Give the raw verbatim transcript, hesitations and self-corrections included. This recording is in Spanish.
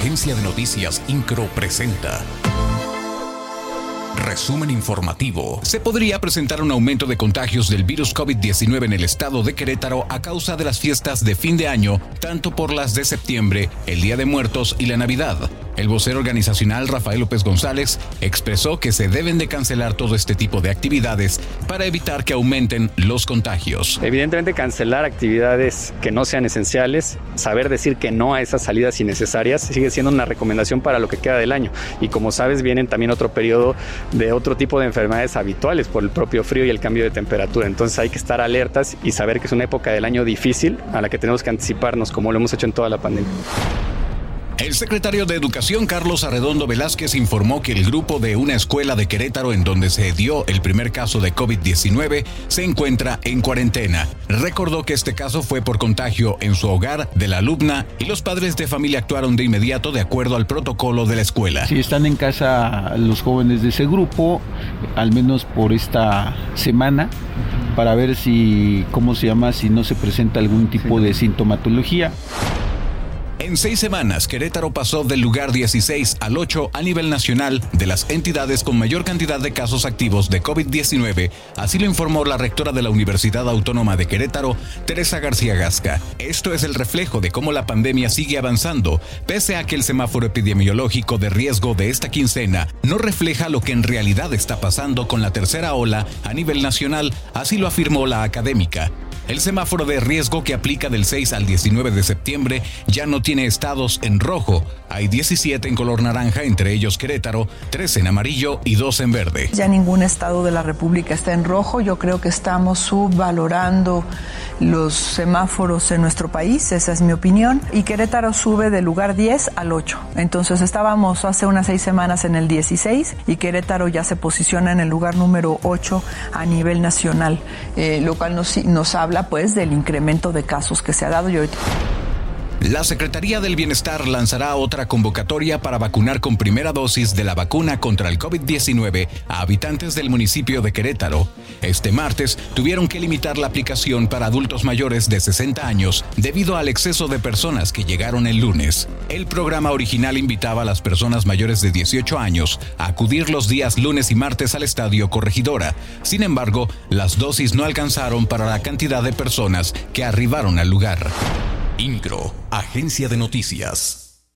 Agencia de Noticias Incro presenta Resumen informativo. Se podría presentar un aumento de contagios del virus COVID diecinueve en el estado de Querétaro a causa de las fiestas de fin de año, tanto por las de septiembre, el Día de Muertos y la Navidad. El vocero organizacional Rafael López González expresó que se deben de cancelar todo este tipo de actividades para evitar que aumenten los contagios. Evidentemente cancelar actividades que no sean esenciales, saber decir que no a esas salidas innecesarias sigue siendo una recomendación para lo que queda del año. Y como sabes, vienen también otro periodo de otro tipo de enfermedades habituales por el propio frío y el cambio de temperatura. Entonces hay que estar alertas y saber que es una época del año difícil a la que tenemos que anticiparnos como lo hemos hecho en toda la pandemia. El secretario de Educación, Carlos Arredondo Velázquez, informó que el grupo de una escuela de Querétaro en donde se dio el primer caso de COVID diecinueve se encuentra en cuarentena. Recordó que este caso fue por contagio en su hogar de la alumna y los padres de familia actuaron de inmediato de acuerdo al protocolo de la escuela. Si están en casa los jóvenes de ese grupo, al menos por esta semana, para ver si, ¿cómo se llama?, si no se presenta algún tipo de sintomatología. En seis semanas, Querétaro pasó del lugar dieciséis al ocho a nivel nacional de las entidades con mayor cantidad de casos activos de COVID diecinueve, así lo informó la rectora de la Universidad Autónoma de Querétaro, Teresa García Gasca. Esto es el reflejo de cómo la pandemia sigue avanzando, pese a que el semáforo epidemiológico de riesgo de esta quincena no refleja lo que en realidad está pasando con la tercera ola a nivel nacional, así lo afirmó la académica. El semáforo de riesgo que aplica del seis al diecinueve de septiembre ya no tiene estados en rojo. Hay diecisiete en color naranja, entre ellos Querétaro, trece en amarillo y dos en verde. Ya ningún estado de la República está en rojo. Yo creo que estamos subvalorando los semáforos en nuestro país, esa es mi opinión. Y Querétaro sube del lugar diez al ocho. Entonces estábamos hace unas seis semanas en el dieciséis y Querétaro ya se posiciona en el lugar número ocho a nivel nacional, eh, lo cual nos, nos habla pues del incremento de casos que se ha dado. Y ahorita... La Secretaría del Bienestar lanzará otra convocatoria para vacunar con primera dosis de la vacuna contra el COVID diecinueve a habitantes del municipio de Querétaro. Este martes tuvieron que limitar la aplicación para adultos mayores de sesenta años debido al exceso de personas que llegaron el lunes. El programa original invitaba a las personas mayores de dieciocho años a acudir los días lunes y martes al Estadio Corregidora. Sin embargo, las dosis no alcanzaron para la cantidad de personas que arribaron al lugar. Incro, Agencia de Noticias.